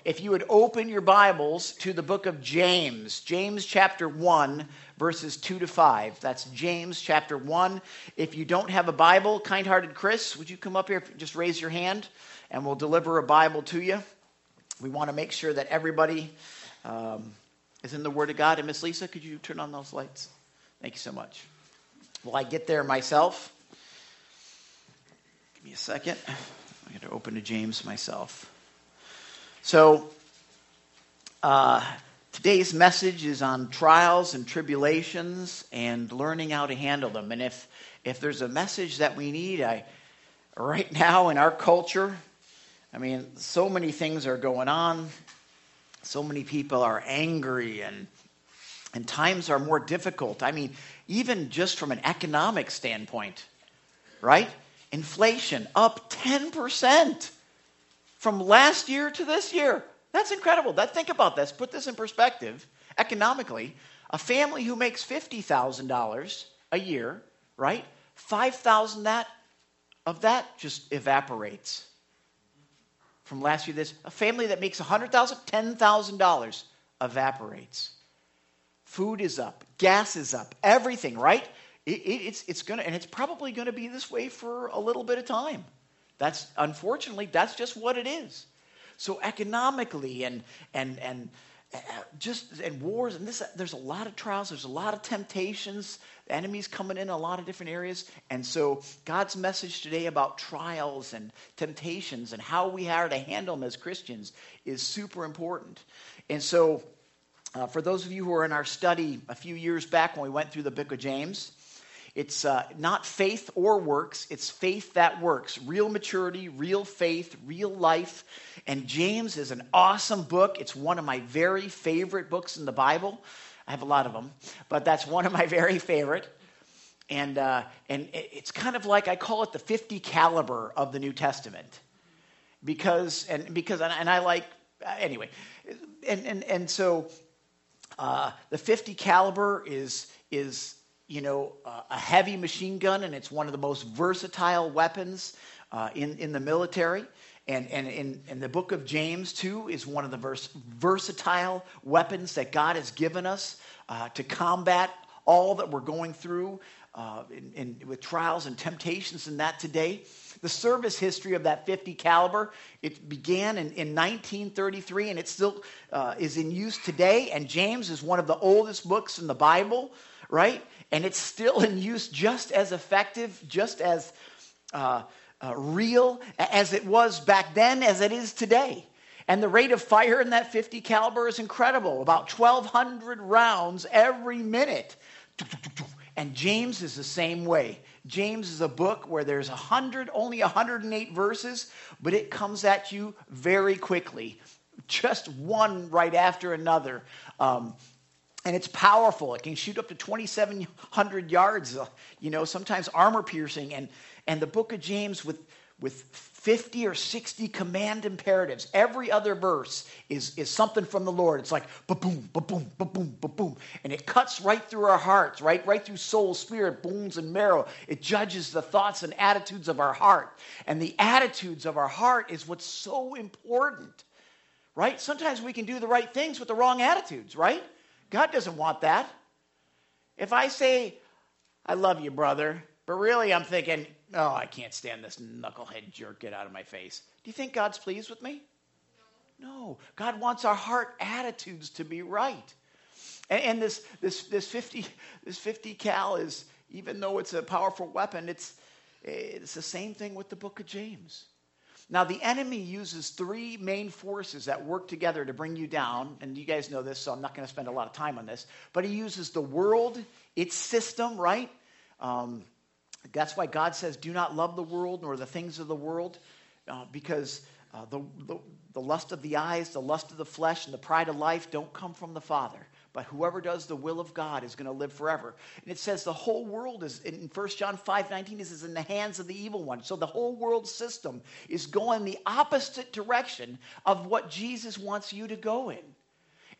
If you would open your Bibles to the book of James, James chapter 1, verses 2 to 5. That's James chapter 1. If you don't have a Bible, kind-hearted Chris, would you come up here, just raise your hand, and we'll deliver a Bible to you. We want to make sure that everybody is in the Word of God. And Miss Lisa, could you turn on those lights? Thank you so much. Will I get there myself? Give me a second. I'm going to open to James myself. So, today's message is on trials and tribulations and learning how to handle them. And if there's a message that we need, right now in our culture, I mean, so many things are going on. So many people are angry and times are more difficult. I mean, even just from an economic standpoint, right? Inflation up 10%. From last year to this year. That's incredible. Think about this. Put this in perspective. Economically, a family who makes $50,000 a year, right? $5,000 of that just evaporates. From last year to this, a family that makes $100,000, $10,000 evaporates. Food is up, gas is up, everything, right? It's gonna, and it's probably going to be this way for a little bit of time. Unfortunately, that's just what it is. So economically and wars and this, there's a lot of trials, there's a lot of temptations, the enemy's coming in a lot of different areas. And so God's message today about trials and temptations and how we are to handle them as Christians is super important. And so for those of you who are in our study a few years back when we went through the book of James, it's not faith or works, it's faith that works. Real maturity, real faith, real life. And James is an awesome book. It's one of my very favorite books in the Bible. I have a lot of them, but that's one of my very favorite. And it's kind of like, I call it the 50 caliber of the New Testament. Because I like, anyway. So the 50 caliber is a heavy machine gun, and it's one of the most versatile weapons in the military. And in the book of James, too, is one of the versatile weapons that God has given us to combat all that we're going through with trials and temptations and that today. The service history of that 50 caliber, it began in 1933, and it still is in use today. And James is one of the oldest books in the Bible, right? And it's still in use just as effective, just as real as it was back then as it is today. And the rate of fire in that 50 caliber is incredible, about 1,200 rounds every minute. And James is the same way. James is a book where there's only 108 verses, but it comes at you very quickly, just one right after another. And it's powerful. It can shoot up to 2,700 yards, sometimes armor piercing. And the book of James with 50 or 60 command imperatives. Every other verse is something from the Lord. It's like ba-boom, ba-boom, ba-boom, ba-boom. And it cuts right through our hearts, right through soul, spirit, bones, and marrow. It judges the thoughts and attitudes of our heart. And the attitudes of our heart is what's so important, right? Sometimes we can do the right things with the wrong attitudes, right? God doesn't want that. If I say, I love you, brother, but really I'm thinking, oh, I can't stand this knucklehead jerk, get out of my face. Do you think God's pleased with me? No. God wants our heart attitudes to be right. And this 50 cal is, even though it's a powerful weapon, it's the same thing with the book of James. Now, the enemy uses three main forces that work together to bring you down. And you guys know this, so I'm not going to spend a lot of time on this. But he uses the world, its system, right? That's why God says, do not love the world nor the things of the world. Because the lust of the eyes, the lust of the flesh, and the pride of life don't come from the Father. But whoever does the will of God is going to live forever. And it says the whole world is, in 1 John 5:19, is in the hands of the evil one. So the whole world system is going the opposite direction of what Jesus wants you to go in.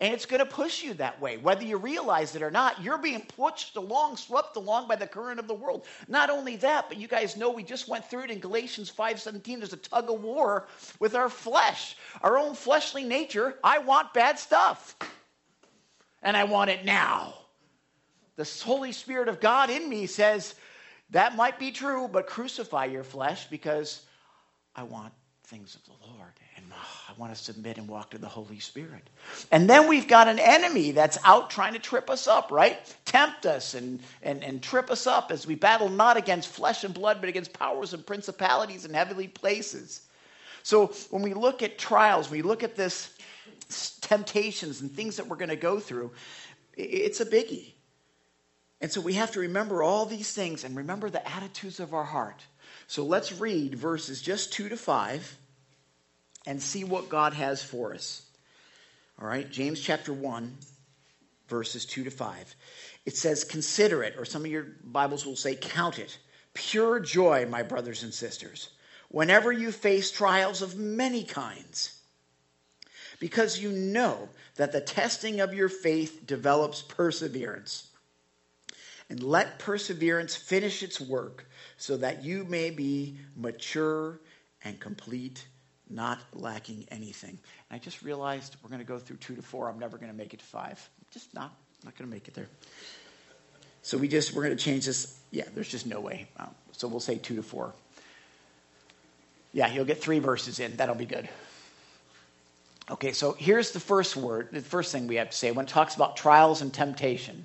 And it's going to push you that way. Whether you realize it or not, you're being pushed along, swept along by the current of the world. Not only that, but you guys know we just went through it in Galatians 5:17. There's a tug of war with our flesh, our own fleshly nature. I want bad stuff. And I want it now. The Holy Spirit of God in me says, that might be true, but crucify your flesh because I want things of the Lord. And I want to submit and walk to the Holy Spirit. And then we've got an enemy that's out trying to trip us up, right? Tempt us and trip us up as we battle not against flesh and blood, but against powers and principalities and heavenly places. So when we look at trials, we look at this temptations and things that we're going to go through, it's a biggie. And so we have to remember all these things and remember the attitudes of our heart. So let's read verses just 2-5 and see what God has for us. All right, James chapter 1, verses 2-5. It says, consider it, or some of your Bibles will say, count it, pure joy, my brothers and sisters, whenever you face trials of many kinds, because you know that the testing of your faith develops perseverance. And let perseverance finish its work, so that you may be mature and complete, not lacking anything. And I just realized we're going to go through 2-4. I'm never going to make it to 5. Just not going to make it there. So we're going to change this. Yeah, there's just no way. So we'll say 2-4. Yeah, you'll get 3 verses in. That'll be good. Okay, so here's the first word, the first thing we have to say when it talks about trials and temptation.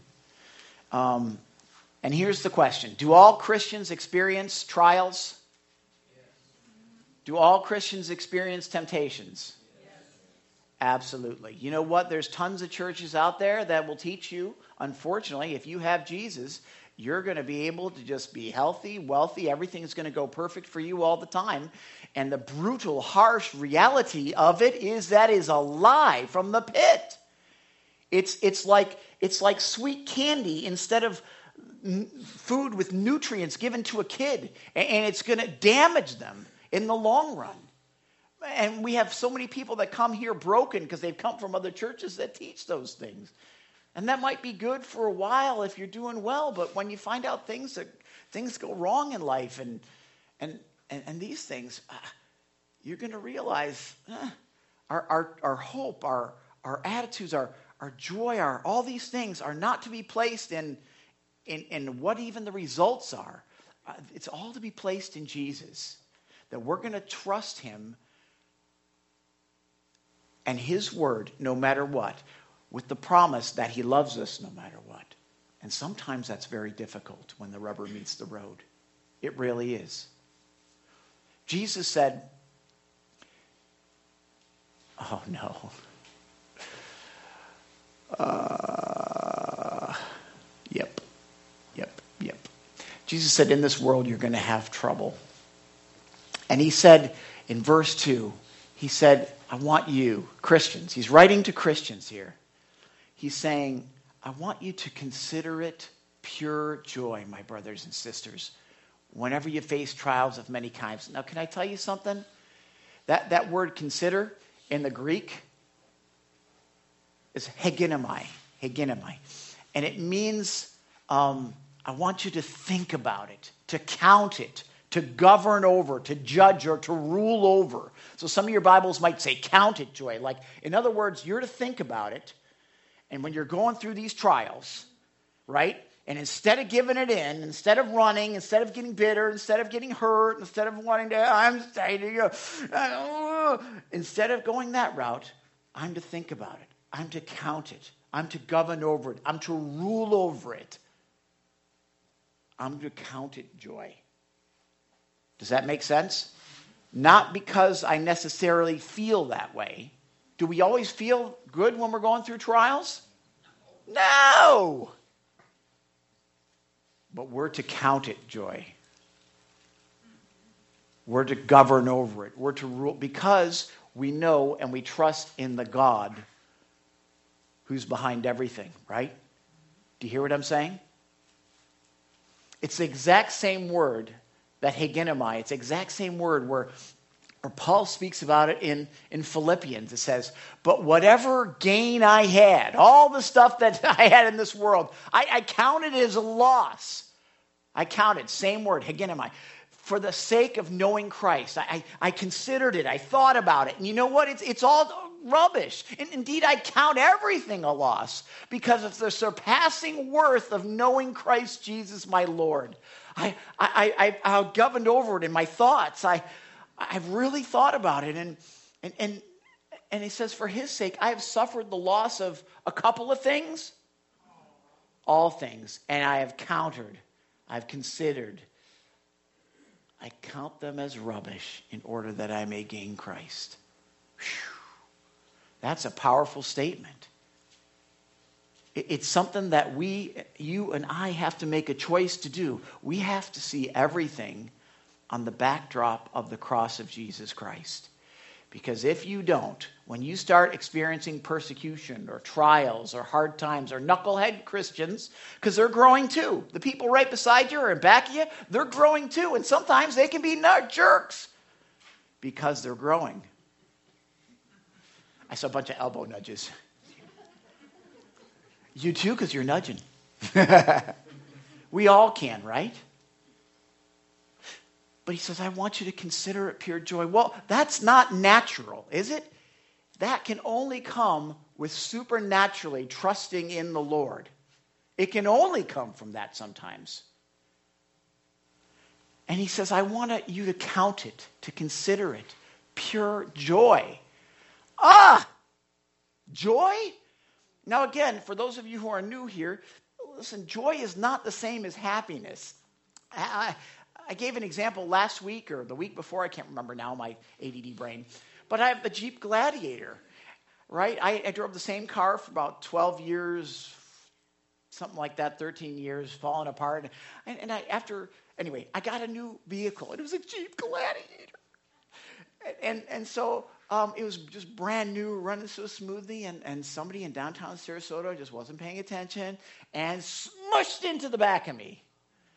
And here's the question. Do all Christians experience trials? Yes. Do all Christians experience temptations? Yes. Absolutely. You know what? There's tons of churches out there that will teach you, unfortunately, if you have Jesus, you're going to be able to just be healthy, wealthy, everything is going to go perfect for you all the time. And the brutal, harsh reality of it is that is a lie from the pit. It's like sweet candy instead of food with nutrients given to a kid, and it's going to damage them in the long run. And we have so many people that come here broken because they've come from other churches that teach those things. And that might be good for a while if you're doing well, but when you find out things go wrong in life and these things, you're going to realize our hope, our attitudes, our joy, all these things are not to be placed in what even the results are. It's all to be placed in Jesus. That we're going to trust him and his word no matter what, with the promise that he loves us no matter what. And sometimes that's very difficult when the rubber meets the road. It really is. Jesus said, oh no. Yep. Jesus said, in this world you're going to have trouble. And he said in verse 2, he said, I want you, Christians, he's writing to Christians here. He's saying, I want you to consider it pure joy, my brothers and sisters, whenever you face trials of many kinds. Now, can I tell you something? That word consider in the Greek is hegenomai. And it means, I want you to think about it, to count it, to govern over, to judge, or to rule over. So some of your Bibles might say, count it joy. Like, in other words, you're to think about it. And when you're going through these trials, right? And instead of giving it in, instead of running, instead of getting bitter, instead of getting hurt, instead of wanting to, instead of going that route, I'm to think about it. I'm to count it. I'm to govern over it. I'm to rule over it. I'm to count it joy. Does that make sense? Not because I necessarily feel that way. Do we always feel good when we're going through trials? No. But we're to count it joy. We're to govern over it. We're to rule because we know and we trust in the God who's behind everything, right? Do you hear what I'm saying? It's the exact same word that hegenomai. It's the exact same word where Or Paul speaks about it in Philippians. It says, but whatever gain I had, all the stuff that I had in this world, I counted it as a loss. I counted, same word, hegenomai, for the sake of knowing Christ. I considered it. I thought about it. And you know what? It's all rubbish. And indeed, I count everything a loss because of the surpassing worth of knowing Christ Jesus, my Lord. I governed over it in my thoughts. I've really thought about it. And he says, for his sake, I have suffered the loss of a couple of things, all things, and I have counted. I've considered. I count them as rubbish in order that I may gain Christ. Whew. That's a powerful statement. It's something that you and I have to make a choice to do. We have to see everything on the backdrop of the cross of Jesus Christ. Because if you don't, when you start experiencing persecution or trials or hard times or knucklehead Christians, because they're growing too. The people right beside you or in back of you, they're growing too. And sometimes they can be jerks because they're growing. I saw a bunch of elbow nudges. You too, because you're nudging. We all can, right? But he says, I want you to consider it pure joy. Well, that's not natural, is it? That can only come with supernaturally trusting in the Lord. It can only come from that sometimes. And he says, I want you to count it, to consider it pure joy. Joy? Now again, for those of you who are new here, listen, joy is not the same as happiness. I gave an example last week or the week before, I can't remember now, my ADD brain. But I have the Jeep Gladiator, right? I drove the same car for about 12 years, something like that, 13 years, falling apart. And I got a new vehicle. It was a Jeep Gladiator. And so it was just brand new, running so smoothly, and somebody in downtown Sarasota just wasn't paying attention and smushed into the back of me.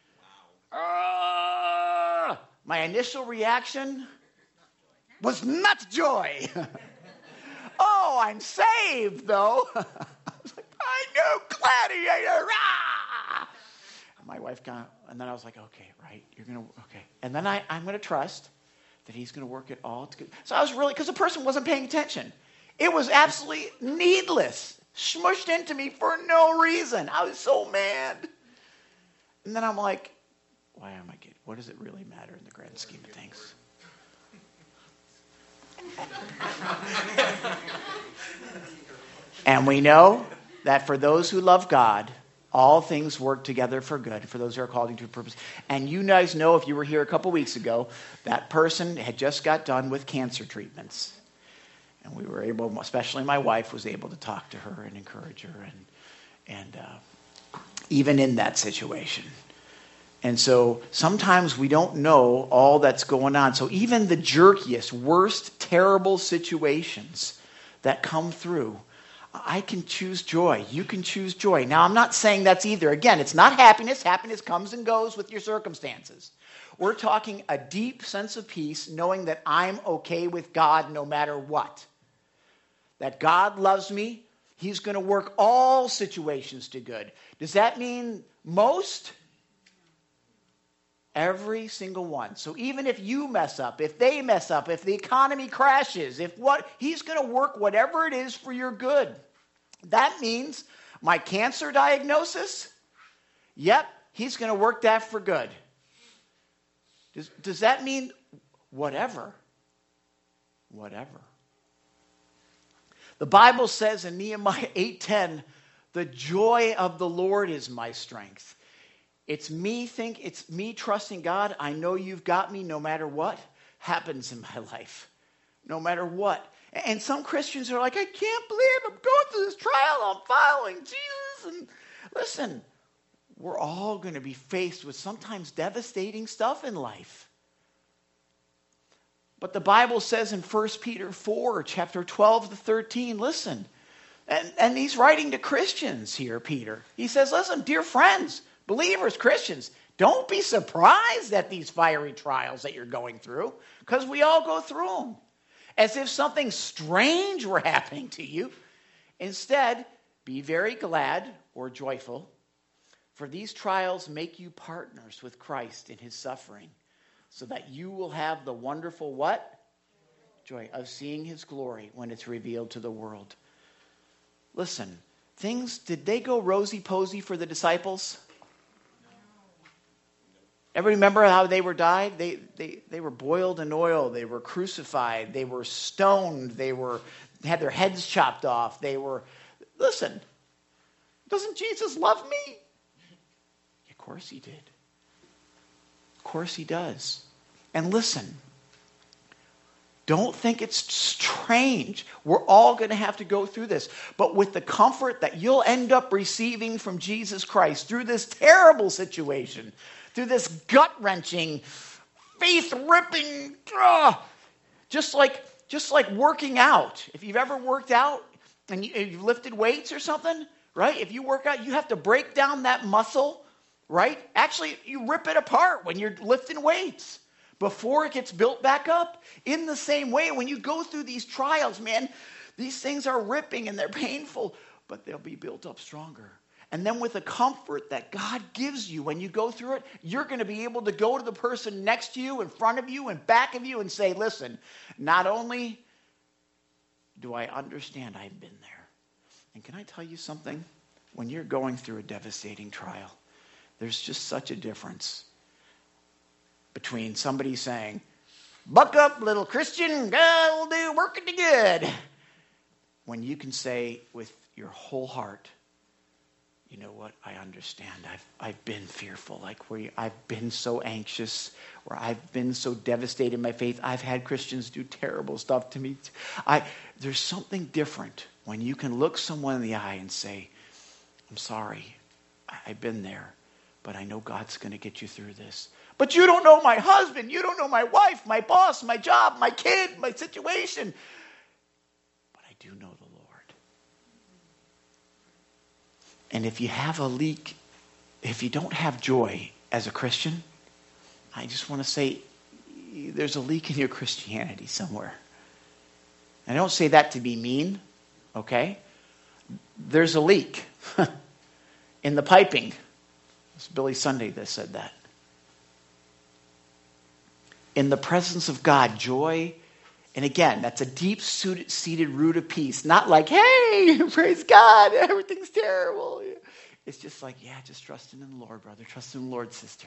My initial reaction was not joy. Oh, I'm saved, though. I was like, I know, Gladiator. Ah! My wife got, and then I was like, okay, right, okay. And then I'm going to trust that he's going to work it all together. So I was really, because the person wasn't paying attention. It was absolutely needless. Smushed into me for no reason. I was so mad. And then I'm like, why am I kidding? What does it really matter in the grand scheme of things? And we know that for those who love God, all things work together for good, for those who are called into a purpose. And you guys know, if you were here a couple weeks ago, that person had just got done with cancer treatments. And we were able, especially my wife, was able to talk to her and encourage her, and even in that situation. And so sometimes we don't know all that's going on. So even the jerkiest, worst, terrible situations that come through, I can choose joy. You can choose joy. Now, I'm not saying that's either. Again, it's not happiness. Happiness comes and goes with your circumstances. We're talking a deep sense of peace, knowing that I'm okay with God no matter what. That God loves me. He's going to work all situations to good. Does that mean most? Every single one. So even if you mess up, if they mess up, if the economy crashes, he's going to work whatever it is for your good. That means my cancer diagnosis, yep, he's going to work that for good. Does that mean whatever? Whatever. The Bible says in Nehemiah 8:10, the joy of the Lord is my strength. It's me trusting God. I know you've got me no matter what happens in my life. No matter what. And some Christians are like, I can't believe I'm going through this trial. I'm following Jesus. And listen, we're all going to be faced with sometimes devastating stuff in life. But the Bible says in 1 Peter 4, chapter 12 to 13, listen. And he's writing to Christians here, Peter. He says, listen, dear friends, believers, Christians, Don't be surprised at these fiery trials that you're going through, because we all go through them. As if something strange were happening to you. Instead, be very glad or joyful, for these trials make you partners with Christ in his suffering, so that you will have the wonderful what? Joy of seeing his glory when it's revealed to the world. Listen, did they go rosy-posy for the disciples? Everybody remember how they were died? They were boiled in oil. They were crucified. They were stoned. They had their heads chopped off. Listen, doesn't Jesus love me? Of course he did. Of course he does. And listen, don't think it's strange. We're all going to have to go through this. But with the comfort that you'll end up receiving from Jesus Christ through this terrible situation, through this gut-wrenching, faith-ripping, just like working out. If you've ever worked out and you've lifted weights or something, right? If you work out, you have to break down that muscle, right? Actually, you rip it apart when you're lifting weights before it gets built back up. In the same way, when you go through these trials, man, these things are ripping and they're painful, but they'll be built up stronger. And then with the comfort that God gives you when you go through it, you're going to be able to go to the person next to you, in front of you, and back of you and say, listen, not only do I understand I've been there, and can I tell you something? When you're going through a devastating trial, there's just such a difference between somebody saying, buck up, little Christian, God will do working to good. When you can say with your whole heart, you know what? I understand. I've been fearful. I've been so anxious, or I've been so devastated in my faith. I've had Christians do terrible stuff to me. There's something different when you can look someone in the eye and say, I'm sorry. I've been there, but I know God's going to get you through this. But you don't know my husband. You don't know my wife, my boss, my job, my kid, my situation. But I do know the Lord. And if you have a leak, if you don't have joy as a Christian, I just want to say there's a leak in your Christianity somewhere. And I don't say that to be mean, okay? There's a leak in the piping. It's Billy Sunday that said that. In the presence of God, joy, and again, that's a deep-seated root of peace. Not like, hey, praise God, everything's terrible. It's just like, yeah, just trusting in the Lord, brother. Trust in the Lord, sister.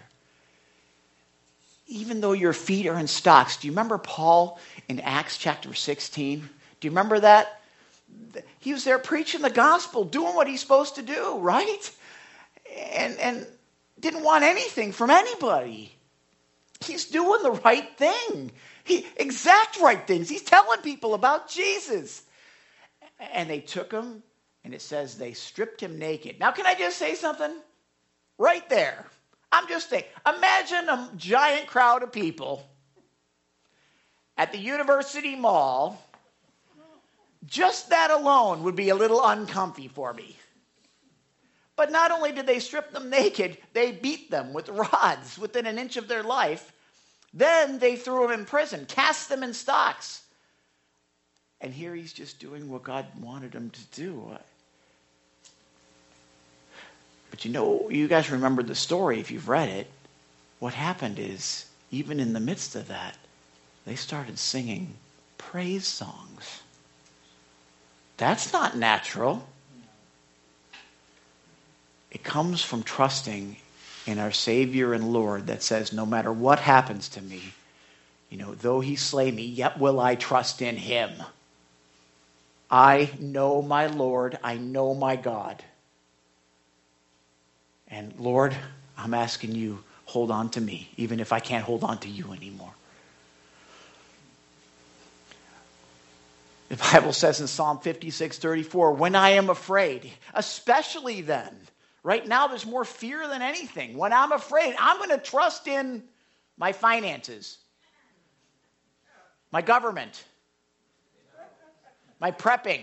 Even though your feet are in stocks, do you remember Paul in Acts chapter 16? Do you remember that? He was there preaching the gospel, doing what he's supposed to do, right? And didn't want anything from anybody. He's doing the right thing. Exact right things. He's telling people about Jesus. And they took him, and it says they stripped him naked. Now, can I just say something? Right there. I'm just saying, imagine a giant crowd of people at the University Mall. Just that alone would be a little uncomfy for me. But not only did they strip them naked, they beat them with rods within an inch of their life. Then they threw them in prison, cast them in stocks. And here he's just doing what God wanted him to do. But you guys remember the story if you've read it. What happened is, even in the midst of that, they started singing praise songs. That's not natural. It comes from trusting in our Savior and Lord that says, no matter what happens to me, though he slay me, yet will I trust in him. I know my Lord. I know my God. And Lord, I'm asking you, hold on to me, even if I can't hold on to you anymore. The Bible says in Psalm 56:34, when I am afraid, especially then, right now there's more fear than anything. When I'm afraid, I'm going to trust in my finances, my government, my prepping,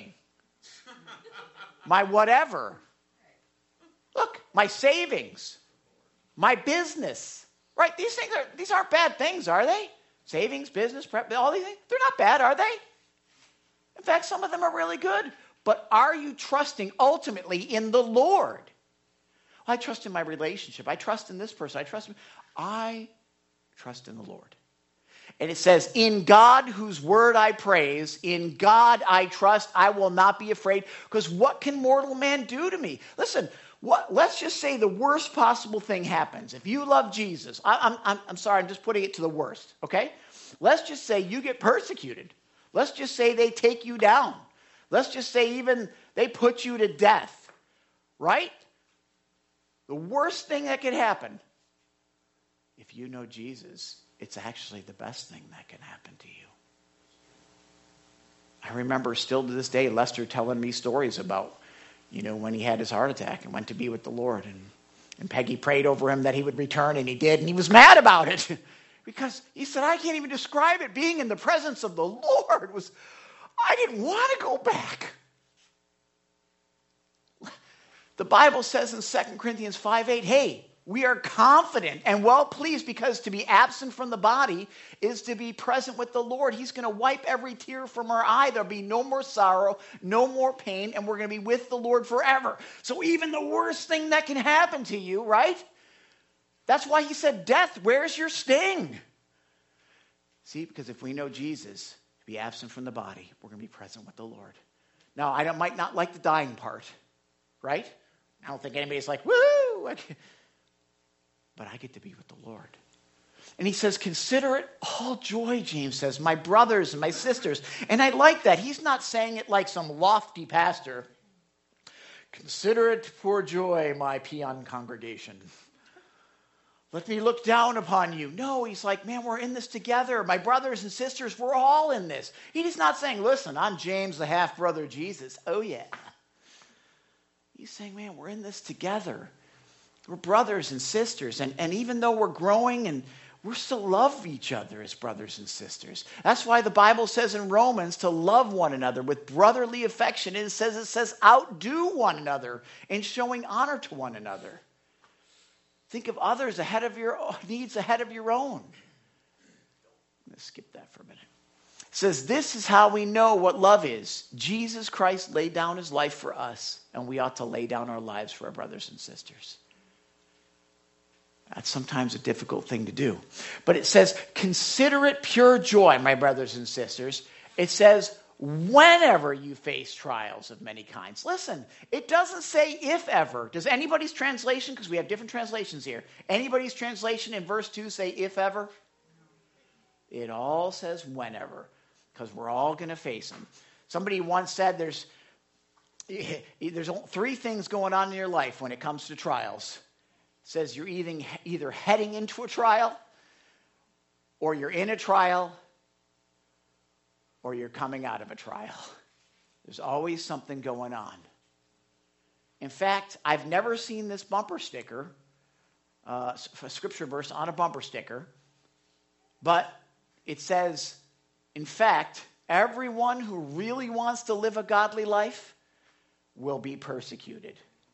my whatever. Look, my savings, my business. Right? These aren't bad things, are they? Savings, business, prep, all these things. They're not bad, are they? In fact, some of them are really good. But are you trusting ultimately in the Lord? Well, I trust in my relationship. I trust in this person. I trust in the Lord. And it says, in God whose word I praise, in God I trust, I will not be afraid, because what can mortal man do to me? Listen, let's just say the worst possible thing happens. If you love Jesus, I'm sorry, I'm just putting it to the worst, okay? Let's just say you get persecuted. Let's just say they take you down. Let's just say even they put you to death, right? The worst thing that could happen, if you know Jesus, it's actually the best thing that can happen to you. I remember still to this day Lester telling me stories about, when he had his heart attack and went to be with the Lord. And Peggy prayed over him that he would return, and he did, and he was mad about it. Because he said, I can't even describe it. Being in the presence of the Lord I didn't want to go back. The Bible says in 2 Corinthians 5:8, hey, we are confident and well pleased, because to be absent from the body is to be present with the Lord. He's going to wipe every tear from our eye. There'll be no more sorrow, no more pain, and we're going to be with the Lord forever. So even the worst thing that can happen to you, right? That's why he said, death, where's your sting? See, because if we know Jesus, to be absent from the body, we're going to be present with the Lord. Now, I might not like the dying part, right? I don't think anybody's like, woo! But I get to be with the Lord. And he says, consider it all joy, James says, my brothers and my sisters. And I like that. He's not saying it like some lofty pastor. Consider it pure joy, my peon congregation. Let me look down upon you. No, he's like, man, we're in this together. My brothers and sisters, we're all in this. He's not saying, listen, I'm James, the half-brother of Jesus. Oh, yeah. He's saying, man, we're in this together. We're brothers and sisters. And even though we're growing, and we're still love each other as brothers and sisters. That's why the Bible says in Romans to love one another with brotherly affection. It says outdo one another in showing honor to one another. Think of others ahead of your needs, ahead of your own. I'm going to skip that for a minute. It says, this is how we know what love is. Jesus Christ laid down his life for us, and we ought to lay down our lives for our brothers and sisters. That's sometimes a difficult thing to do. But it says, consider it pure joy, my brothers and sisters. It says, whenever you face trials of many kinds. Listen, it doesn't say if ever. Does anybody's translation, because we have different translations here, anybody's translation in verse 2 say if ever? It all says whenever, because we're all going to face them. Somebody once said there's three things going on in your life when it comes to trials. It says you're either heading into a trial, or you're in a trial, or you're coming out of a trial. There's always something going on. In fact, I've never seen this bumper sticker, a scripture verse on a bumper sticker, but it says, in fact, everyone who really wants to live a godly life will be persecuted.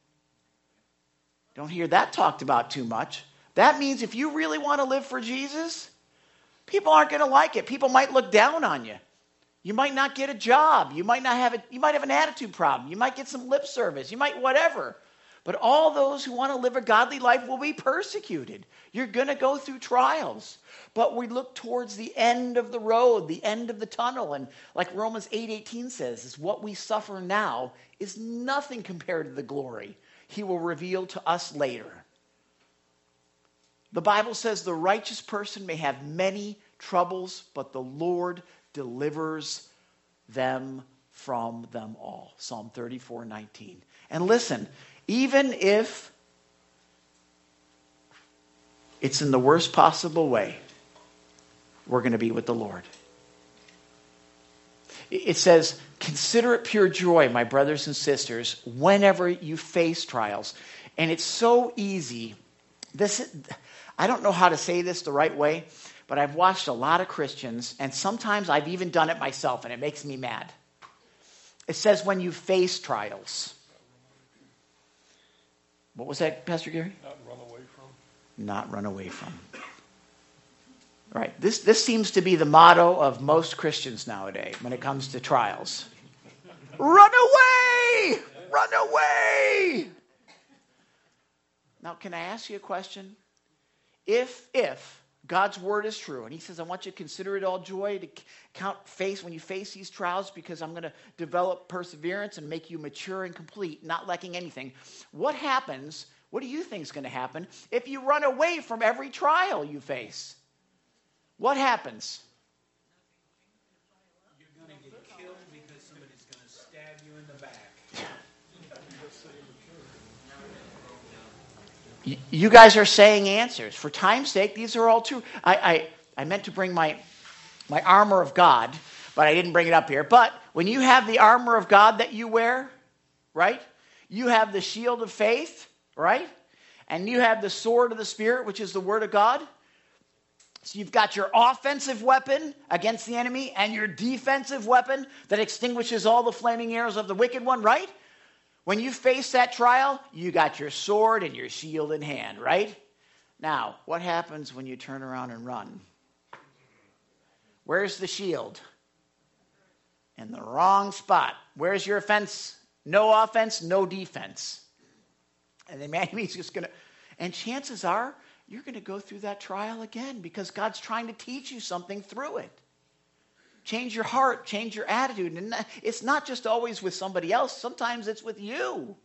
Don't hear that talked about too much. That means if you really want to live for Jesus, people aren't going to like it. People might look down on you. You might not get a job. You might have an attitude problem. You might get some lip service. You might whatever. But all those who want to live a godly life will be persecuted. You're going to go through trials. But we look towards the end of the road, the end of the tunnel. And like Romans 8:18 says, is what we suffer now is nothing compared to the glory he will reveal to us later. The Bible says the righteous person may have many troubles, but the Lord delivers them from them all. Psalm 34:19. And listen, even if it's in the worst possible way, we're going to be with the Lord. It says, consider it pure joy, my brothers and sisters, whenever you face trials. And it's so easy. I don't know how to say this the right way, but I've watched a lot of Christians, and sometimes I've even done it myself, and it makes me mad. It says when you face trials. What was that, Pastor Gary? Not run away from. not run away from. Right. This seems to be the motto of most Christians nowadays when it comes to trials. Run away! Run away! Now, can I ask you a question? If God's word is true, and he says, I want you to consider it all joy to when you face these trials, because I'm going to develop perseverance and make you mature and complete, not lacking anything. What happens, what do you think is going to happen if you run away from every trial you face? What happens? You're going to get killed because somebody's going to stab you in the back. You guys are saying answers. For time's sake, these are all true. I meant to bring my armor of God, but I didn't bring it up here. But when you have the armor of God that you wear, right? You have the shield of faith, right? And you have the sword of the Spirit, which is the word of God. So you've got your offensive weapon against the enemy and your defensive weapon that extinguishes all the flaming arrows of the wicked one, right? When you face that trial, you got your sword and your shield in hand, right? Now, what happens when you turn around and run? Where's the shield? In the wrong spot. Where's your offense? No offense, no defense. And the enemy's just going to... And chances are, you're going to go through that trial again because God's trying to teach you something through it. Change your heart, change your attitude. And it's not just always with somebody else. Sometimes it's with you.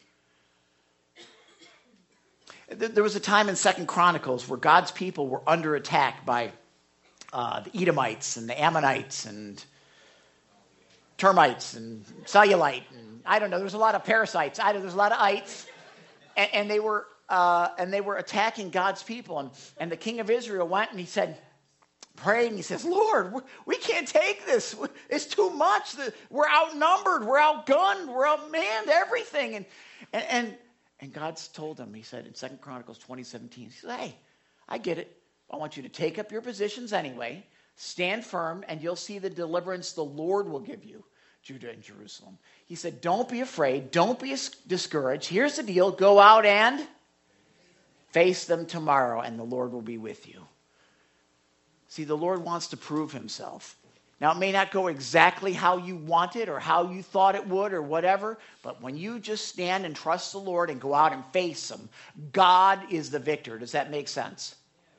There was a time in 2 Chronicles where God's people were under attack by the Edomites and the Ammonites and termites and cellulite. And I don't know, there's a lot of parasites. There's a lot of ites. And they were attacking God's people. And the king of Israel went and he said, prayed, and he says, Lord, we can't take this. It's too much. We're outnumbered. We're outgunned. We're outmanned, everything. And God's told him, he said in 2 Chronicles 20:17, he said, hey, I get it. I want you to take up your positions anyway. Stand firm, and you'll see the deliverance the Lord will give you, Judah and Jerusalem. He said, don't be afraid. Don't be discouraged. Here's the deal. Go out and face them tomorrow, and the Lord will be with you. See, the Lord wants to prove himself. Now, it may not go exactly how you want it or how you thought it would or whatever, but when you just stand and trust the Lord and go out and face him, God is the victor. Does that make sense?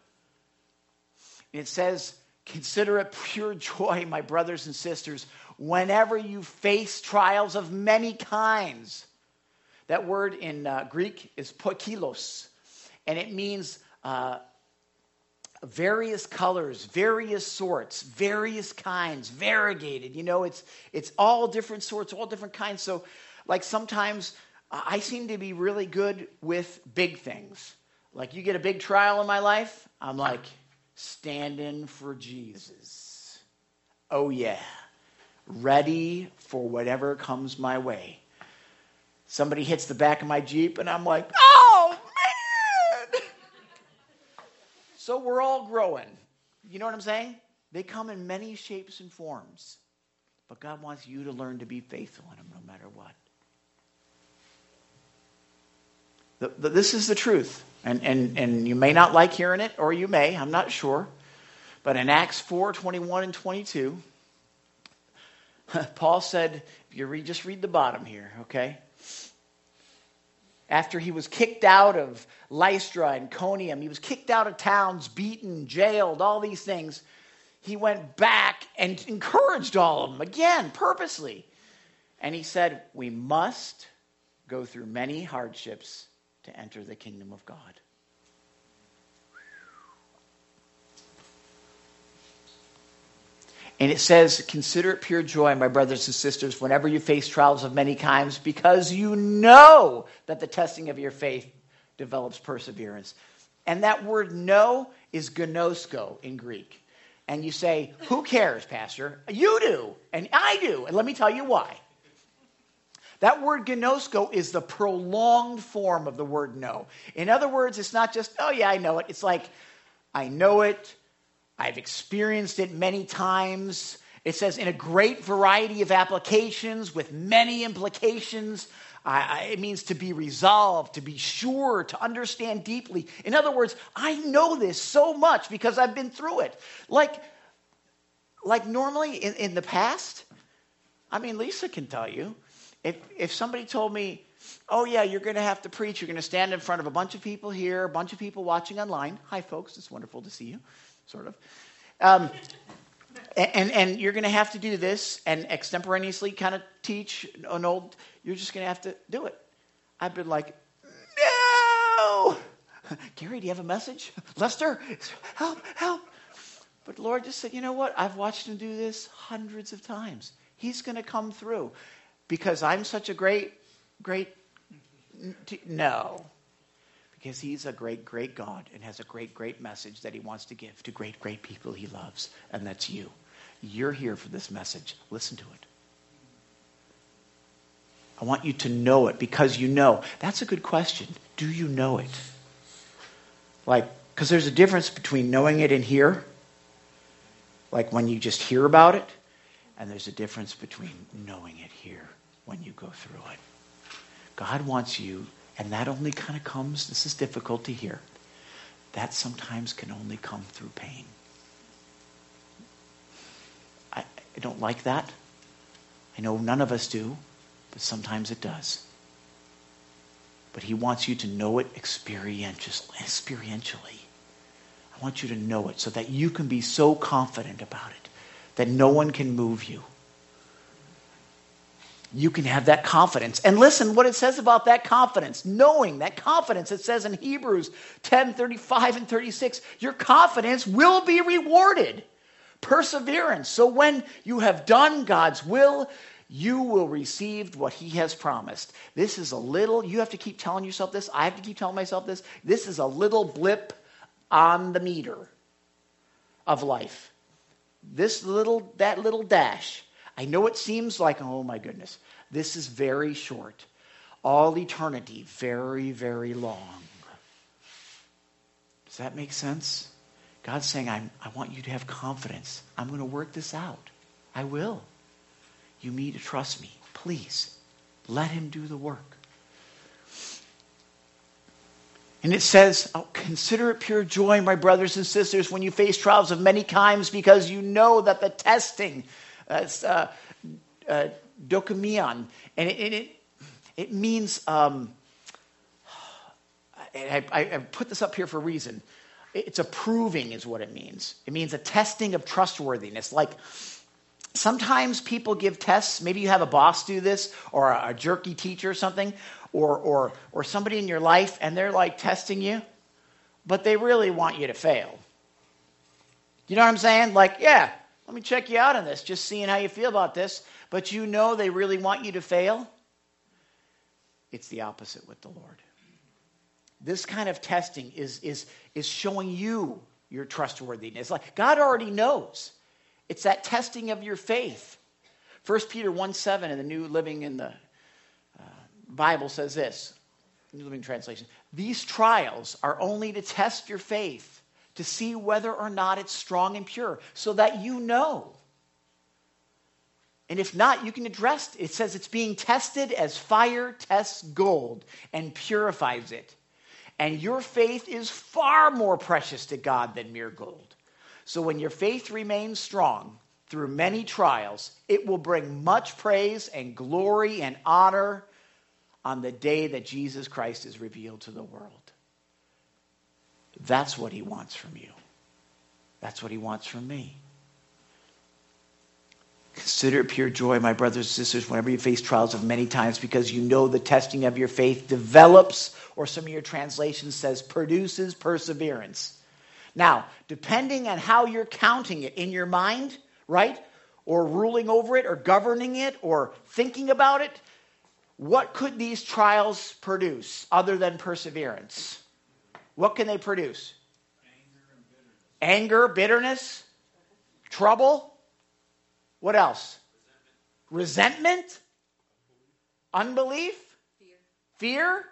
It says, consider it pure joy, my brothers and sisters, whenever you face trials of many kinds. That word in Greek is poikilos, and it means... various colors, various sorts, various kinds, variegated. You know, it's all different sorts, all different kinds. So, like sometimes I seem to be really good with big things. Like you get a big trial in my life, I'm like, standing for Jesus. Oh yeah, ready for whatever comes my way. Somebody hits the back of my Jeep and I'm like, oh man! So we're all growing. You know what I'm saying? They come in many shapes and forms. But God wants you to learn to be faithful in them no matter what. This is the truth. And you may not like hearing it, or you may. I'm not sure. But in Acts 4:21 and 22, Paul said, if you just read the bottom here, okay? After he was kicked out of Lystra and Iconium, he was kicked out of towns, beaten, jailed, all these things. He went back and encouraged all of them, again, purposely. And he said, we must go through many hardships to enter the kingdom of God. And it says, consider it pure joy, my brothers and sisters, whenever you face trials of many kinds, because you know that the testing of your faith develops perseverance. And that word know is gnosko in Greek. And you say, who cares, Pastor? You do, and I do. And let me tell you why. That word gnosko is the prolonged form of the word know. In other words, it's not just, oh yeah, I know it. It's like, I know it. I've experienced it many times, It says, in a great variety of applications with many implications. It means to be resolved, to be sure, to understand deeply. In other words, I know this so much because I've been through it. Like normally in the past, I mean, Lisa can tell you, if somebody told me, oh yeah, you're going to have to preach, you're going to stand in front of a bunch of people here, a bunch of people watching online. Hi folks, it's wonderful to see you, sort of. And you're going to have to do this and extemporaneously kind of teach you're just going to have to do it. I've been like, no! Gary, do you have a message? Lester, help. But the Lord just said, you know what? I've watched him do this hundreds of times. He's going to come through because I'm such a great, no. Because he's a great, great God and has a great, great message that he wants to give to great, great people he loves. And that's you. You're here for this message. Listen to it. I want you to know it because you know. That's a good question. Do you know it? Because there's a difference between knowing it and hear. Like when you just hear about it. And there's a difference between knowing it here when you go through it. God wants you, and that only kind of comes, this is difficult to hear, that sometimes can only come through pain. I don't like that. I know none of us do, but sometimes it does. But he wants you to know it experientially. I want you to know it so that you can be so confident about it that no one can move you. You can have that confidence. And listen what it says about that confidence. Knowing that confidence. It says in Hebrews 10:35 and 36, your confidence will be rewarded. Perseverance. So when you have done God's will, you will receive what he has promised. This is a little, you have to keep telling yourself this. I have to keep telling myself this. This is a little blip on the meter of life. That little dash. I know it seems like, oh my goodness, this is very short. All eternity, very, very long. Does that make sense? God's saying, I want you to have confidence. I'm going to work this out. I will. You need to trust me. Please, let him do the work. And it says, consider it pure joy, my brothers and sisters, when you face trials of many kinds, because you know that the testing, dokimion, and it means, I put this up here for a reason. It's a proving is what it means. It means a testing of trustworthiness. Like sometimes people give tests. Maybe you have a boss do this, or a jerky teacher or something, or somebody in your life, and they're like testing you, but they really want you to fail. You know what I'm saying? Like, yeah, let me check you out on this, just seeing how you feel about this, but you know they really want you to fail. It's the opposite with the Lord. This kind of testing is showing you your trustworthiness. Like God already knows. It's that testing of your faith. 1 Peter 1:7 in the New Living in the Bible says this, New Living Translation. These trials are only to test your faith, to see whether or not it's strong and pure, so that you know. And if not, you can address it. It says it's being tested as fire tests gold and purifies it. And your faith is far more precious to God than mere gold. So when your faith remains strong through many trials, it will bring much praise and glory and honor on the day that Jesus Christ is revealed to the world. That's what he wants from you. That's what he wants from me. Consider it pure joy, my brothers and sisters, whenever you face trials of many times, because you know the testing of your faith develops, or some of your translations says produces perseverance. Now, depending on how you're counting it in your mind, right, or ruling over it, or governing it, or thinking about it, what could these trials produce other than perseverance? What can they produce? Anger, bitterness, trouble. What else? Resentment? Unbelief? Fear?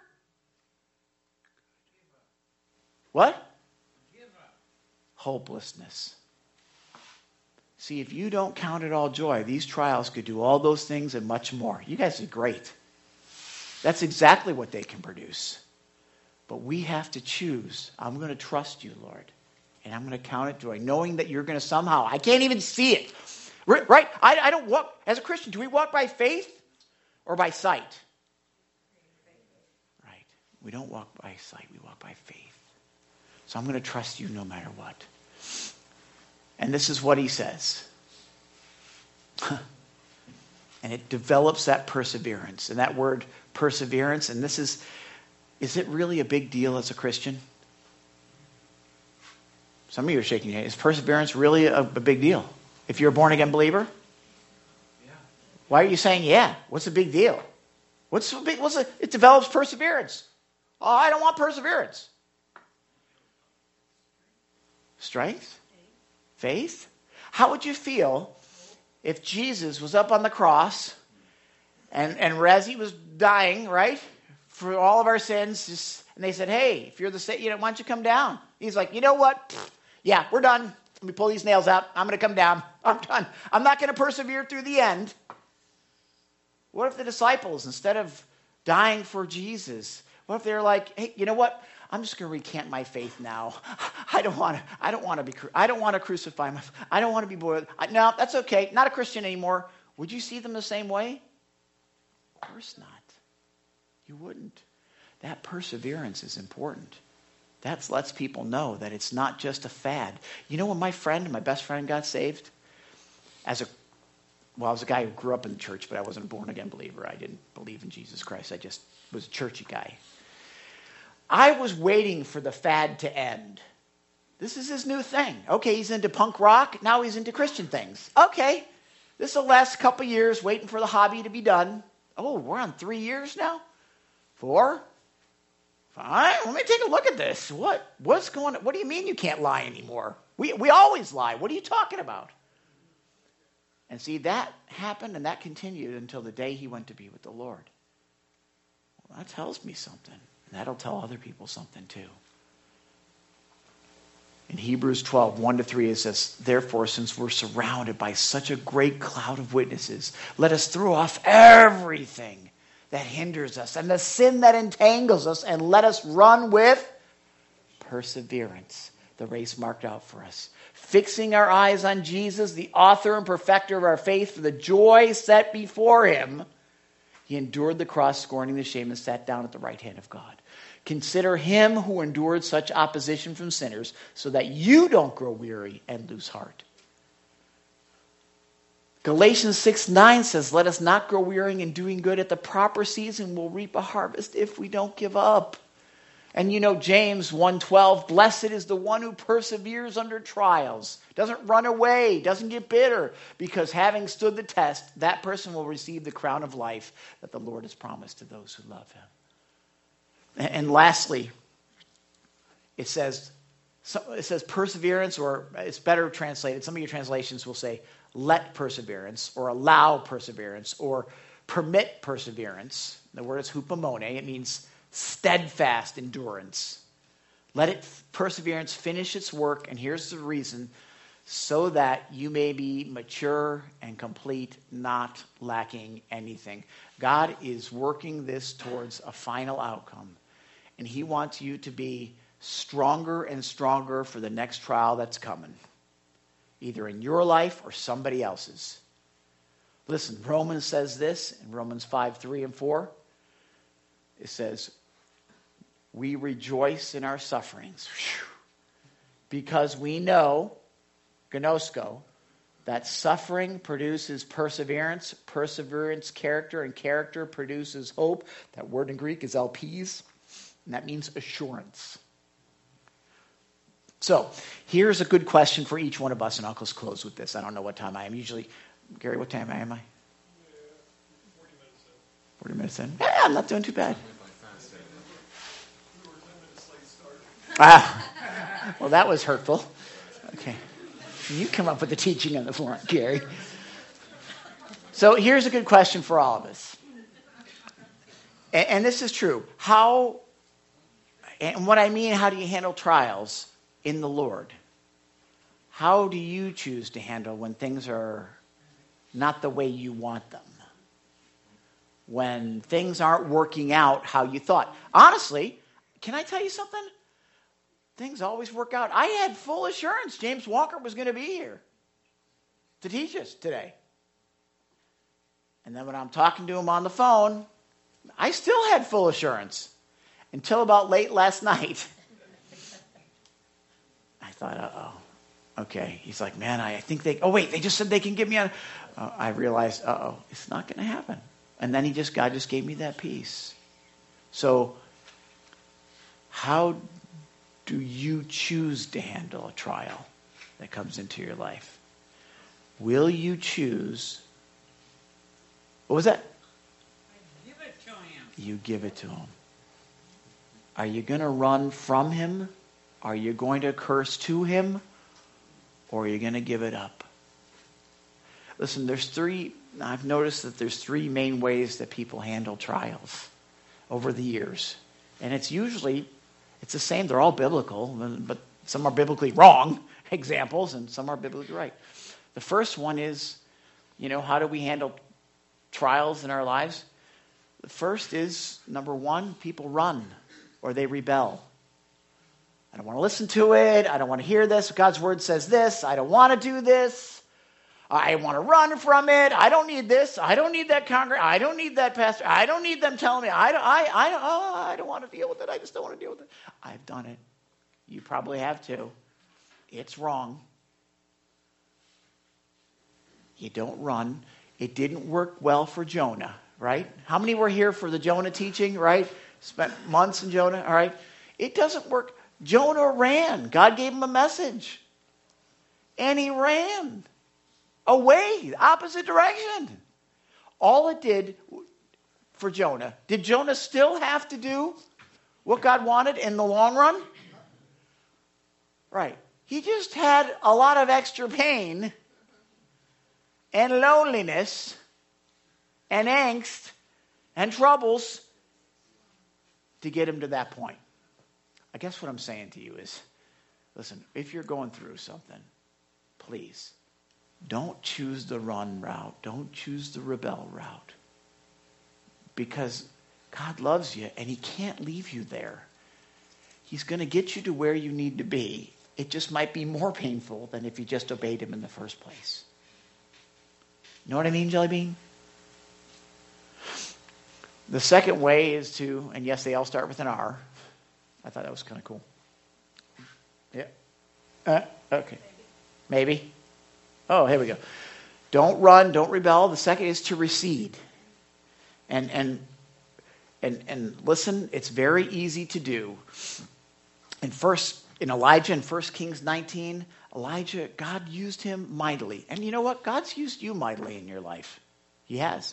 What? Hopelessness. See, if you don't count it all joy, these trials could do all those things and much more. You guys are great. That's exactly what they can produce. But we have to choose. I'm going to trust you, Lord. And I'm going to count it joy, knowing that you're going to somehow, I can't even see it. Right? I don't walk, as a Christian, do we walk by faith or by sight? Right. We don't walk by sight, we walk by faith. So I'm going to trust you no matter what. And this is what he says. And it develops that perseverance. And that word perseverance, and this is it really a big deal as a Christian? Some of you are shaking your head. Is perseverance really a big deal? If you're a born-again believer? Yeah. Why are you saying, yeah? What's the big deal? It develops perseverance. Oh, I don't want perseverance. Strength? Faith? How would you feel if Jesus was up on the cross and as he was dying, right, for all of our sins, and they said, hey, if you're the Savior, why don't you come down? He's like, you know what? Yeah, we're done. Let me pull these nails out. I'm going to come down. I'm done. I'm not going to persevere through the end. What if the disciples, instead of dying for Jesus, what if they're like, hey, you know what? I'm just going to recant my faith now. I don't want to crucify myself. I don't want to be boiled. No, that's okay. Not a Christian anymore. Would you see them the same way? Of course not. You wouldn't. That perseverance is important. That lets people know that it's not just a fad. You know when my best friend got saved? I was a guy who grew up in the church, but I wasn't a born-again believer. I didn't believe in Jesus Christ. I just was a churchy guy. I was waiting for the fad to end. This is his new thing. Okay, he's into punk rock. Now he's into Christian things. Okay, this will last a couple years, waiting for the hobby to be done. Oh, we're on 3 years now? 4? Fine, let me take a look at this. What's going on? What do you mean you can't lie anymore? We always lie. What are you talking about? And see, that happened and that continued until the day he went to be with the Lord. Well, that tells me something. And that'll tell other people something too. In Hebrews 12, 1-3, it says, therefore, since we're surrounded by such a great cloud of witnesses, let us throw off everything that hinders us and the sin that entangles us, and let us run with perseverance the race marked out for us, fixing our eyes on Jesus, the author and perfecter of our faith. For the joy set before him, he endured the cross, scorning the shame, and sat down at the right hand of God. Consider him who endured such opposition from sinners, so that you don't grow weary and lose heart. Galatians 6:9 says, let us not grow weary in doing good. At the proper season, we'll reap a harvest if we don't give up. And you know, James 1:12, blessed is the one who perseveres under trials, doesn't run away, doesn't get bitter, because having stood the test, that person will receive the crown of life that the Lord has promised to those who love him. And lastly, it says perseverance, or it's better translated. Some of your translations will say let perseverance, or allow perseverance, or permit perseverance. The word is hupomone. It means steadfast endurance. Let perseverance finish its work, and here's the reason, so that you may be mature and complete, not lacking anything. God is working this towards a final outcome, and he wants you to be stronger and stronger for the next trial that's coming, either in your life or somebody else's. Listen, Romans says this in Romans 5:3-4. It says, we rejoice in our sufferings because we know, gnosko, that suffering produces perseverance, perseverance character, and character produces hope. That word in Greek is elpis, and that means assurance. So, here's a good question for each one of us, and I'll just close with this. I don't know what time I am. Usually, Gary, what time am I? 40 minutes in. Yeah, I'm not doing too bad. Well, that was hurtful. Okay. You come up with the teaching on the front, Gary. So here's a good question for all of us. And this is true. And what I mean, how do you handle trials in the Lord? How do you choose to handle when things are not the way you want them? When things aren't working out how you thought? Honestly, can I tell you something? Things always work out. I had full assurance James Walker was going to be here to teach us today. And then when I'm talking to him on the phone, I still had full assurance until about late last night. I thought, uh-oh. Okay. He's like, man, I think they just said they can give me a... I realized, it's not going to happen. And then God just gave me that peace. So, how do you choose to handle a trial that comes into your life? Will you choose... What was that? I give it to him. You give it to him. Are you going to run from him? Are you going to curse to him? Or are you going to give it up? Listen, I've noticed that there's three main ways that people handle trials over the years. And it's the same. They're all biblical, but some are biblically wrong examples and some are biblically right. The first one is, how do we handle trials in our lives? The first is, number one, people run or they rebel. I don't want to listen to it. I don't want to hear this. God's word says this. I don't want to do this. I want to run from it. I don't need this. I don't need that congregation. I don't need that pastor. I don't need them telling me. I don't want to deal with it. I just don't want to deal with it. I've done it. You probably have too. It's wrong. You don't run. It didn't work well for Jonah, right? How many were here for the Jonah teaching, right? Spent months in Jonah, all right? It doesn't work. Jonah ran. God gave him a message. And he ran away, the opposite direction. All it did for Jonah, did Jonah still have to do what God wanted in the long run? Right. He just had a lot of extra pain and loneliness and angst and troubles to get him to that point. I guess what I'm saying to you is, listen, if you're going through something, please, don't choose the run route. Don't choose the rebel route. Because God loves you and he can't leave you there. He's going to get you to where you need to be. It just might be more painful than if you just obeyed him in the first place. You know what I mean, Jelly Bean? The second way is to, and yes, they all start with an R. I thought that was kind of cool. Yeah. Okay. Maybe. Oh, here we go. Don't run, don't rebel. The second is to recede. And listen, it's very easy to do. In Elijah in 1 Kings 19, Elijah, God used him mightily. And you know what? God's used you mightily in your life. He has.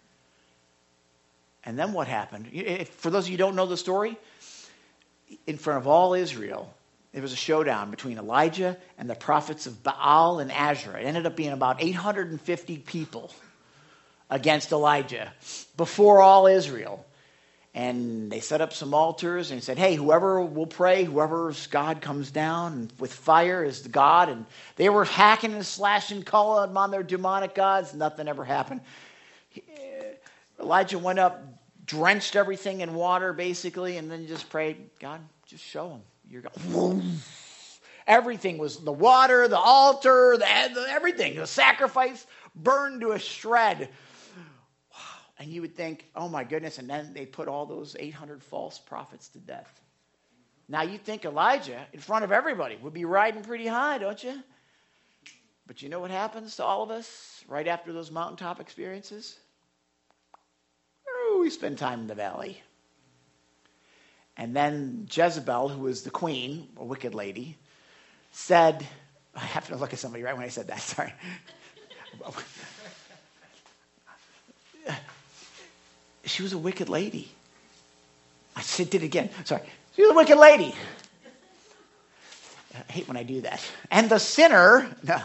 And then what happened? For those of you who don't know the story, in front of all Israel, there was a showdown between Elijah and the prophets of Baal and Asherah. It ended up being about 850 people against Elijah before all Israel. And they set up some altars and said, hey, whoever will pray, whoever's God comes down with fire is the God. And they were hacking and slashing, calling them on their demonic gods. Nothing ever happened. Elijah went up, drenched everything in water, basically, and then just prayed, God, just show them. You're God. Everything was the water, the altar, everything. The sacrifice burned to a shred. Wow. And you would think, oh my goodness, and then they put all those 800 false prophets to death. Now you think Elijah, in front of everybody, would be riding pretty high, don't you? But you know what happens to all of us right after those mountaintop experiences? We spend time in the valley. And then Jezebel, who was the queen, a wicked lady, said, I have to look at somebody right when I said that, sorry. She was a wicked lady. I did it again, sorry. She was a wicked lady. I hate when I do that. And the sinner, no.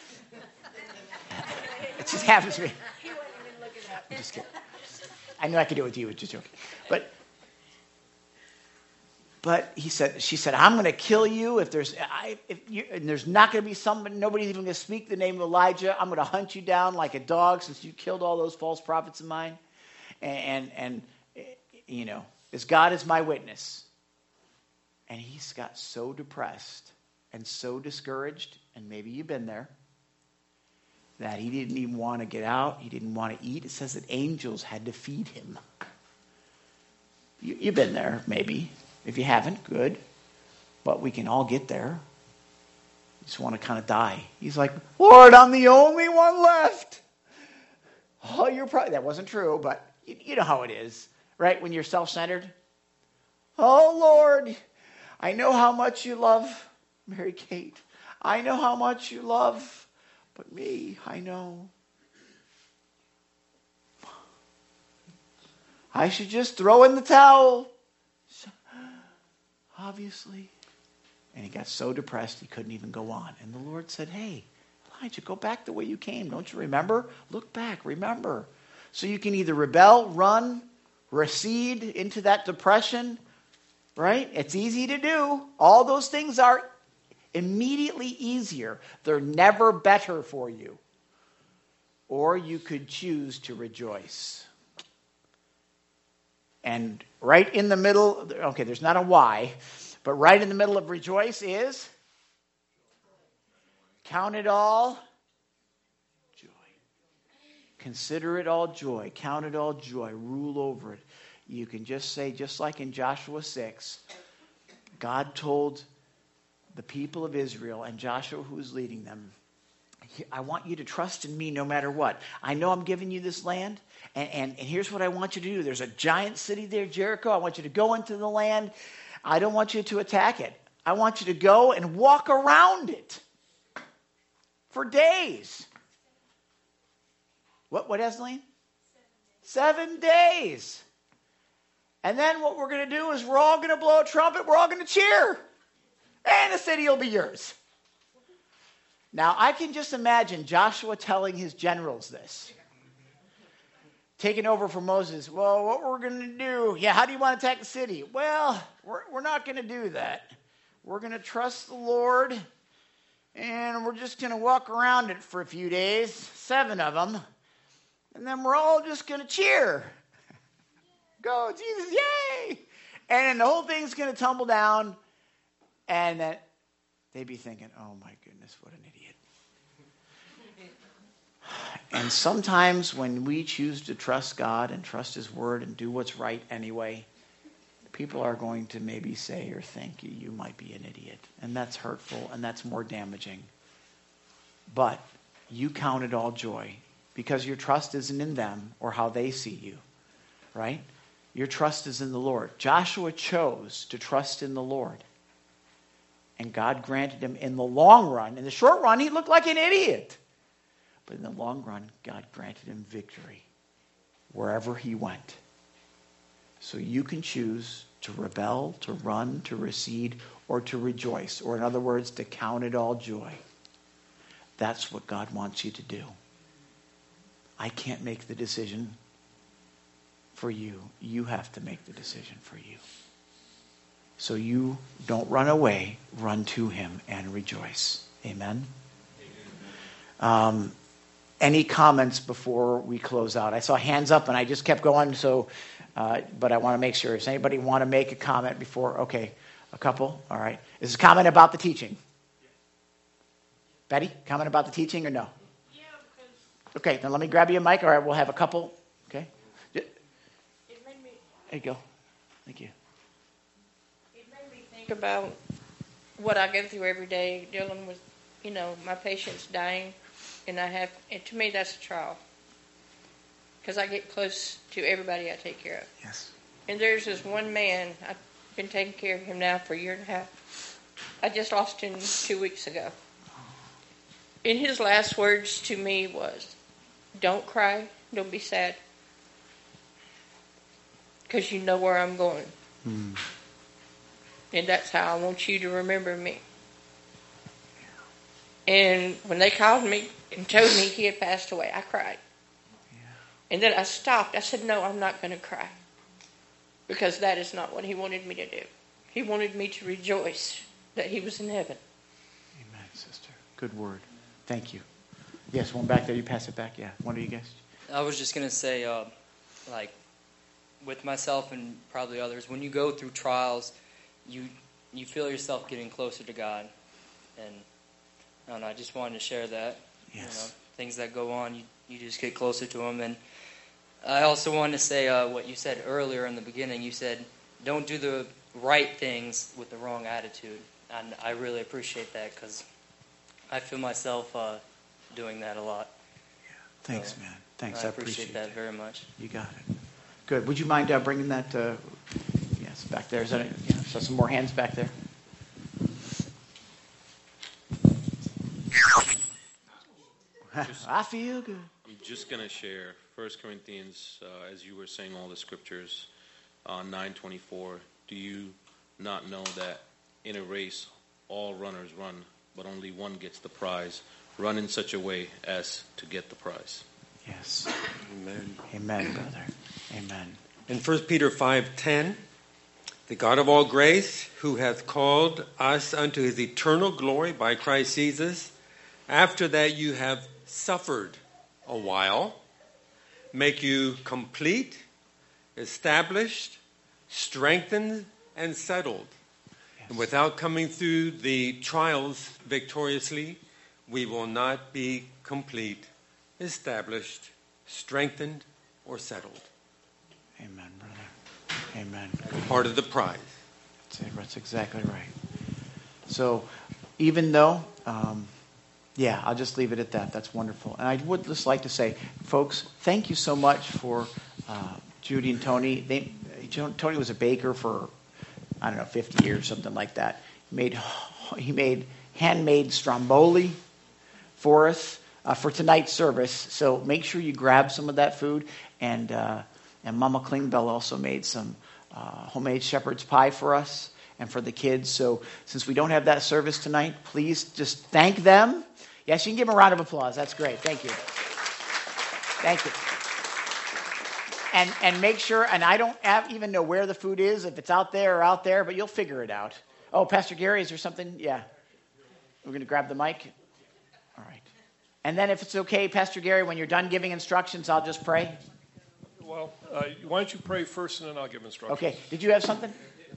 It just happens to me. I'm just kidding. I knew I could do it with you, just joking. But But she said, I'm going to kill you and there's not going to be nobody's even going to speak the name of Elijah. I'm going to hunt you down like a dog since you killed all those false prophets of mine. And as God is my witness. And he got so depressed and so discouraged, and maybe you've been there, that he didn't even want to get out. He didn't want to eat. It says that angels had to feed him. You've been there, maybe. If you haven't, good. But we can all get there. You just want to kind of die. He's like, Lord, I'm the only one left. Oh, that wasn't true, but you know how it is, right? When you're self-centered. Oh, Lord, I know how much you love Mary Kate. I know how much you love, but me, I know. I should just throw in the towel. Obviously. And he got so depressed he couldn't even go on. And the Lord said, hey, Elijah, go back the way you came. Don't you remember? Look back, remember. So you can either rebel, run, recede into that depression, right? It's easy to do. All those things are immediately easier. They're never better for you. Or you could choose to rejoice. And right in the middle, okay, there's not a why, but right in the middle of rejoice is count it all joy. Consider it all joy. Count it all joy. Rule over it. You can just say, just like in Joshua 6, God told the people of Israel and Joshua who was leading them, I want you to trust in me no matter what. I know I'm giving you this land, and here's what I want you to do. There's a giant city there, Jericho. I want you to go into the land. I don't want you to attack it. I want you to go and walk around it for days. What, Esmeline? 7 days. And then what we're going to do is we're all going to blow a trumpet. We're all going to cheer. And the city will be yours. Now, I can just imagine Joshua telling his generals this. Taking over for Moses. Well, what we're going to do? Yeah, how do you want to attack the city? Well, we're not going to do that. We're going to trust the Lord. And we're just going to walk around it for a few days. 7 of them. And then we're all just going to cheer. Go, Jesus, yay! And then the whole thing's going to tumble down. And then they'd be thinking, oh my goodness, what an idiot. And sometimes when we choose to trust God and trust His Word and do what's right anyway, people are going to maybe say or think you might be an idiot. And that's hurtful and that's more damaging. But you count it all joy because your trust isn't in them or how they see you, right? Your trust is in the Lord. Joshua chose to trust in the Lord. And God granted him in the long run. In the short run, he looked like an idiot. But in the long run, God granted him victory wherever he went. So you can choose to rebel, to run, to recede, or to rejoice. Or in other words, to count it all joy. That's what God wants you to do. I can't make the decision for you. You have to make the decision for you. So you don't run away, run to him and rejoice. Amen? Any comments before we close out? I saw hands up and I just kept going, but I want to make sure. Does anybody want to make a comment before? Okay, a couple? All right. Is this a comment about the teaching? Betty, comment about the teaching or no? Yeah, because... Okay, then let me grab you a mic. All right, we'll have a couple. Okay. It made me... There you go. Thank you. Think about what I go through every day dealing with, my patients dying, and to me that's a trial because I get close to everybody I take care of. Yes. And there's this one man, I've been taking care of him now for a year and a half. I just lost him 2 weeks ago. And his last words to me was, don't cry, don't be sad, because you know where I'm going. And that's how I want you to remember me. And when they called me and told me he had passed away, I cried. Yeah. And then I stopped. I said, no, I'm not going to cry. Because that is not what he wanted me to do. He wanted me to rejoice that he was in heaven. Amen, sister. Good word. Thank you. Yes, one back there. You pass it back. Yeah, one of you guys. I was just going to say, like, with myself and probably others, when you go through trials, you feel yourself getting closer to God. And I don't know, I just wanted to share that. Yes. You know, things that go on, you just get closer to Him. And I also wanted to say what you said earlier in the beginning. You said, don't do the right things with the wrong attitude. And I really appreciate that because I feel myself doing that a lot. Yeah. Thanks, So, man. Thanks. I appreciate that very much. You got it. Good. Would you mind bringing that? Yes, back there. Is that? So some more hands back there. I feel good. I'm just going to share 1 Corinthians, as you were saying all the scriptures, 9:24. Do you not know that in a race all runners run, but only one gets the prize? Run in such a way as to get the prize. Yes. Amen. Amen, brother. Amen. In 1 Peter 5:10, the God of all grace, who hath called us unto his eternal glory by Christ Jesus, after that you have suffered a while, make you complete, established, strengthened, and settled. Yes. And without coming through the trials victoriously, we will not be complete, established, strengthened, or settled. Amen, brother. Amen. Part of the prize. That's exactly right. So, even though, I'll just leave it at that. That's wonderful. And I would just like to say, folks, thank you so much for Judy and Tony. Tony was a baker for, 50 years, something like that. He made handmade stromboli for us for tonight's service. So make sure you grab some of that food. And Mama Klingbeil also made some homemade shepherd's pie for us and for the kids. So since we don't have that service tonight, please just thank them. Yes, you can give them a round of applause. That's great. Thank you. Thank you. And make sure, and I don't even know where the food is, if it's out there or out there, but you'll figure it out. Oh, Pastor Gary, is there something? Yeah. We're going to grab the mic. All right. And then if it's okay, Pastor Gary, when you're done giving instructions, I'll just pray. Well, why don't you pray first and then I'll give instructions. Okay. Did you have something?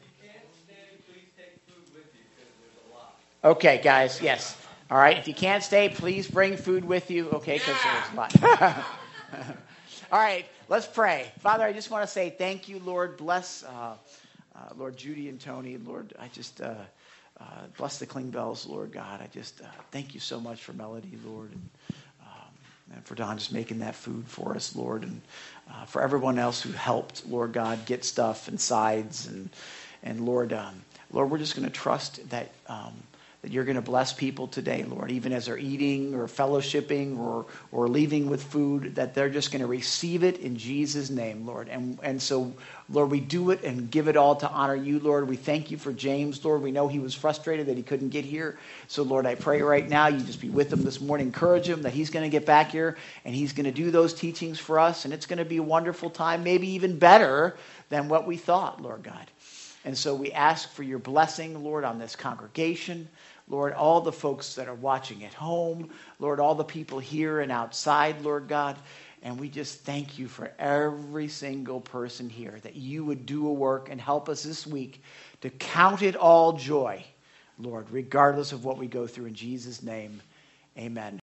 Okay, guys, yes. All right, if you can't stay, please bring food with you, okay, because there's a lot. All right, let's pray. Father, I just want to say thank you, Lord. Bless, Lord, Judy and Tony. Lord, I just bless the Klingbeils, Lord God. I just thank you so much for Melody, Lord, and for Don just making that food for us, Lord, and for everyone else who helped, Lord God, get stuff and sides. And Lord, we're just going to trust that that you're going to bless people today, Lord, even as they're eating or fellowshipping or leaving with food, that they're just going to receive it in Jesus' name, Lord. And so, Lord, we do it and give it all to honor you, Lord. We thank you for James, Lord. We know he was frustrated that he couldn't get here. So, Lord, I pray right now you just be with him this morning. Encourage him that he's going to get back here and he's going to do those teachings for us. And it's going to be a wonderful time, maybe even better than what we thought, Lord God. And so we ask for your blessing, Lord, on this congregation. Lord, all the folks that are watching at home, Lord, all the people here and outside, Lord God, and we just thank you for every single person here, that you would do a work and help us this week to count it all joy, Lord, regardless of what we go through. In Jesus' name, amen.